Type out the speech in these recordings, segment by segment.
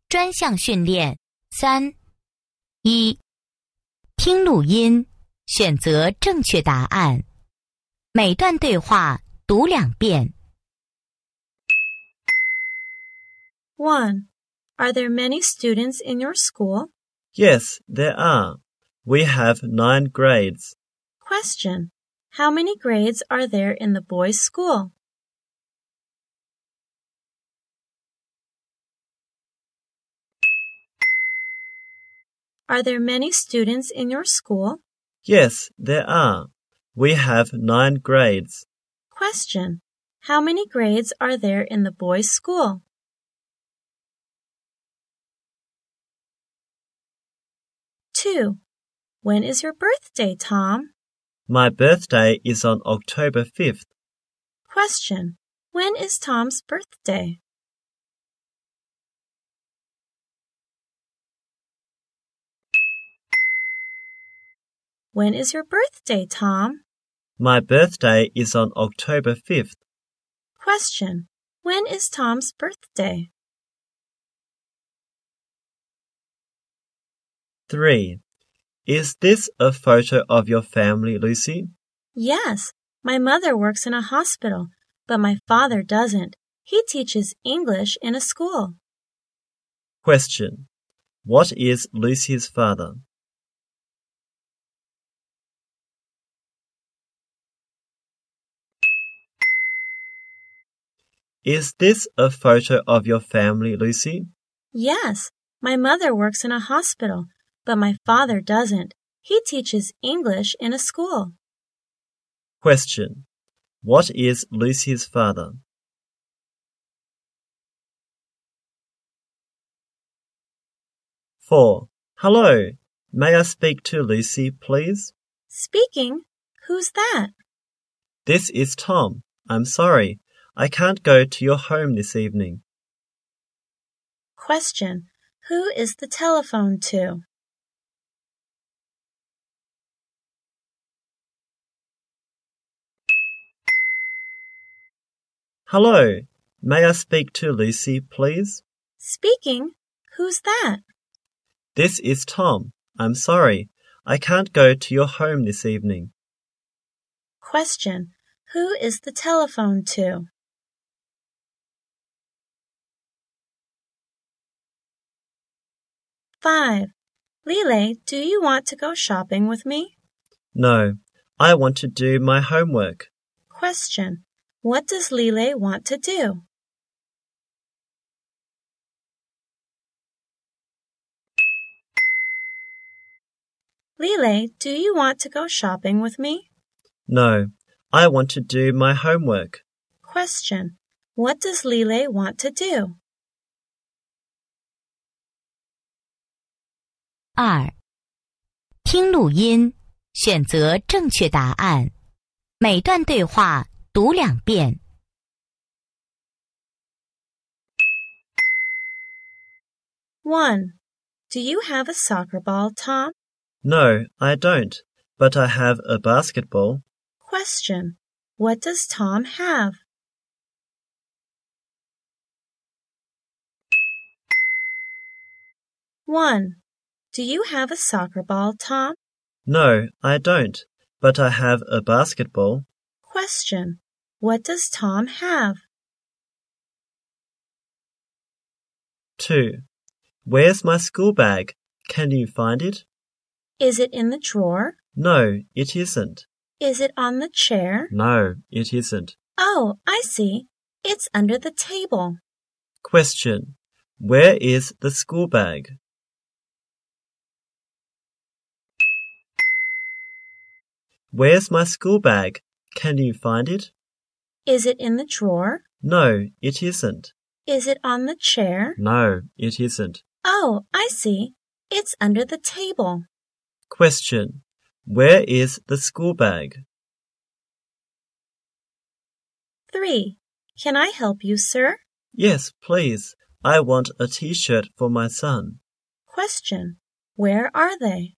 专项训练3。1. 听录音，选择正确答案。每段对话读2遍。 1. Are there many students in your school? Yes, there are. We have 9 grades. Question. How many grades are there in the boys' school? Are there many students in your school? Yes, there are. We have 9 grades. Question. How many grades are there in the boys' school? Two. When is your birthday, Tom? My birthday is on October 5th. Question. When is Tom's birthday? When is your birthday, Tom? My birthday is on October 5th. Question. When is Tom's birthday? 3. Is this a photo of your family, Lucy? Yes. My mother works in a hospital, but my father doesn't. He teaches English in a school. Question. What is Lucy's father? Is this a photo of your family, Lucy? Yes. My mother works in a hospital, but my father doesn't. He teaches English in a school. Question. What is Lucy's father? 4. Hello. May I speak to Lucy, please? Speaking. Who's that? This is Tom. I'm sorry. I can't go to your home this evening. Question. Who is the telephone to? Hello. May I speak to Lucy, please? Speaking. Who's that? This is Tom. I'm sorry. I can't go to your home this evening. Question. Who is the telephone to? Five. Lile, do you want to go shopping with me? No. I want to do my homework. Question. What does Lile want to do? Lile, do you want to go shopping with me? No. I want to do my homework. Question. What does Lile want to do? 2. 听录音，选择正确答案。每段对话读2遍。 1. Do you have a soccer ball, Tom? No, I don't, but I have a basketball. Question. What does Tom have? One. Do you have a soccer ball, Tom? No, I don't, but I have a basketball. Question. What does Tom have? 2. Where's my school bag? Can you find it? Is it in the drawer? No, it isn't. Is it on the chair? No, it isn't. Oh, I see. It's under the table. Question. Where is the school bag? Where's my school bag? Can you find it? Is it in the drawer? No, it isn't. Is it on the chair? No, it isn't. Oh, I see. It's under the table. Question. Where is the school bag? 3. Can I help you, sir? Yes, please. I want a t-shirt for my son. Question. Where are they?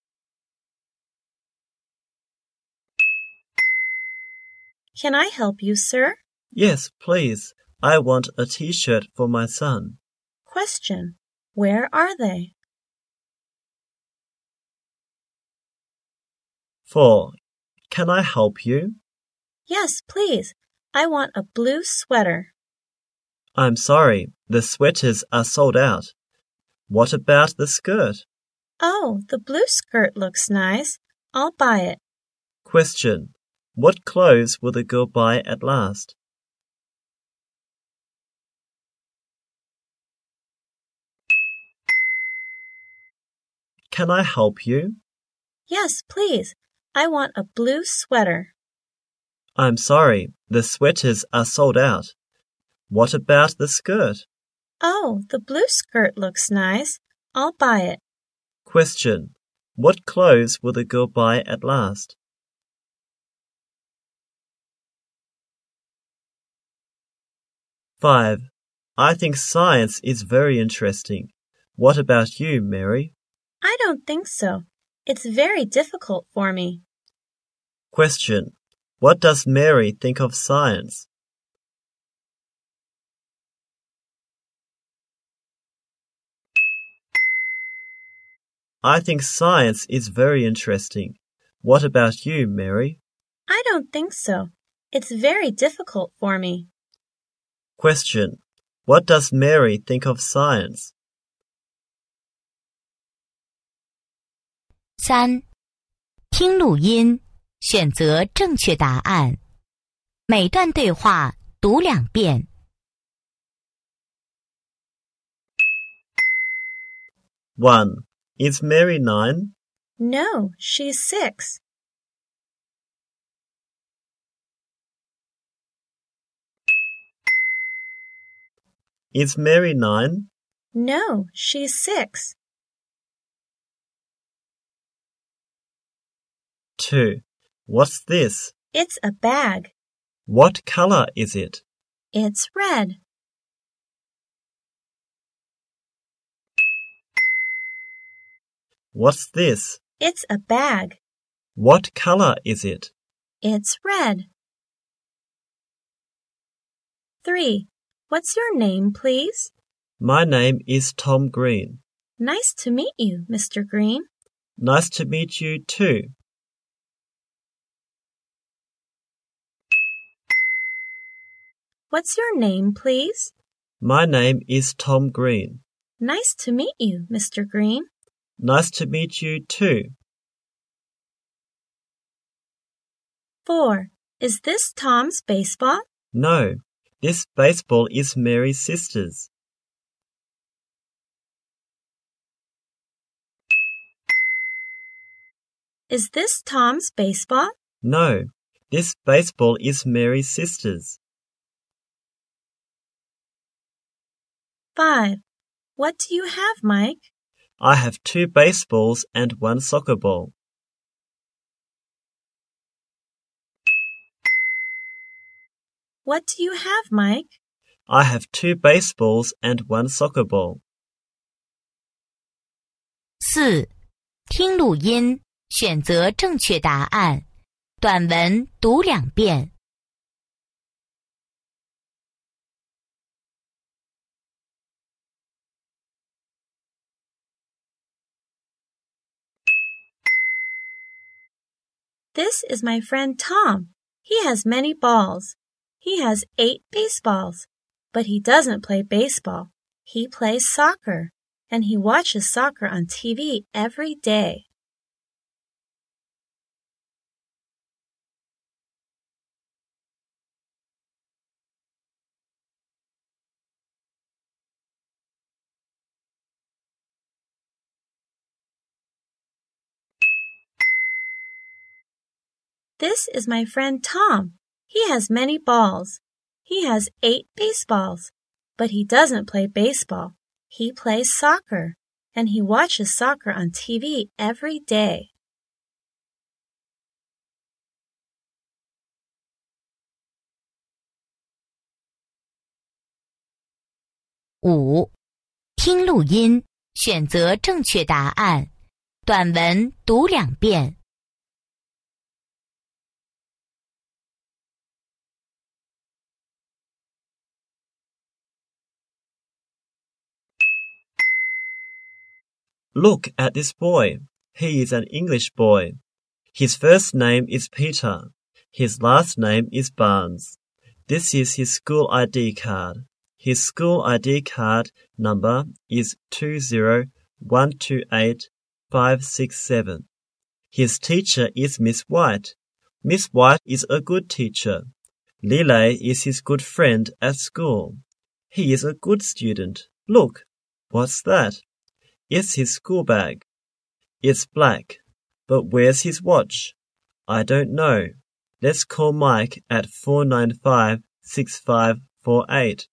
Can I help you, sir? Yes, please. I want a t-shirt for my son. Question. Where are they? 4. Can I help you? Yes, please. I want a blue sweater. I'm sorry, the sweaters are sold out. What about the skirt? Oh, the blue skirt looks nice. I'll buy it. Question. What clothes will the girl buy at last? Can I help you? Yes, please. I want a blue sweater. I'm sorry, the sweaters are sold out. What about the skirt? Oh, the blue skirt looks nice. I'll buy it. Question. What clothes will the girl buy at last? Five. I think science is very interesting. What about you, Mary? I don't think so. It's very difficult for me. Question. What does Mary think of science? I think science is very interesting. What about you, Mary? I don't think so. It's very difficult for me. Question. What does Mary think of science? 3. 听录音，选择正确答案。每段对话读2遍。 1. Is Mary 9? No, she's 6. Is Mary 9? No, she's 6. 2. What's this? It's a bag. What color is it? It's red. What's this? It's a bag. What color is it? It's red. 3. What's your name, please? My name is Tom Green. Nice to meet you, Mr. Green. Nice to meet you too. What's your name, please? My name is Tom Green. Nice to meet you, Mr. Green. Nice to meet you too. 4. Is this Tom's baseball? No, this baseball is Mary's sister's. Is this Tom's baseball? No, this baseball is Mary's sister's. 5. What do you have, Mike? I have 2 baseballs and 1 soccer ball. What do you have, Mike? I have 2 baseballs and 1 soccer ball. 4. 听录音，选择正确答案。短文读2遍。 This is my friend Tom. He has many balls. He has 8 baseballs. But he doesn't play baseball. He plays soccer. And he watches soccer on TV every day. 'This is my friend Tom. He has many balls. He has 8 baseballs. But he doesn't play baseball. He plays soccer. And he watches soccer on TV every day. 5. 听录音，选择正确答案。短文读2遍。 Look at this boy. He is an English boy. His first name is Peter. His last name is Barnes. This is his school ID card. His school ID card number is 20128-567. His teacher is Miss White. Miss White is a good teacher. Lily is his good friend at school. He is a good student. Look, what's that? It's his school bag. It's black. But where's his watch? I don't know. Let's call Mike at 495-6548.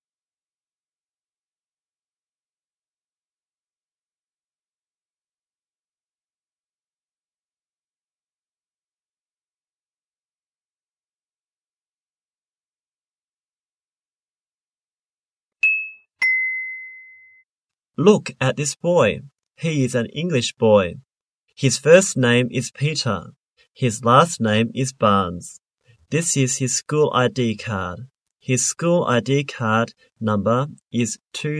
Look at this boy. He is an English boy. His first name is Peter. His last name is Barnes. This is his school ID card. His school ID card number is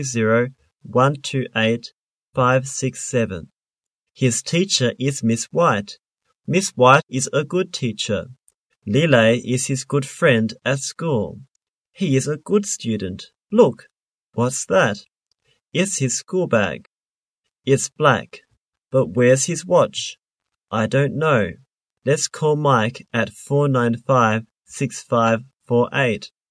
20128-567. His teacher is Miss White. Miss White is a good teacher. Lily is his good friend at school. He is a good student. Look, what's that? It's his school bag. It's black. But where's his watch? I don't know. Let's call Mike at 495-6548.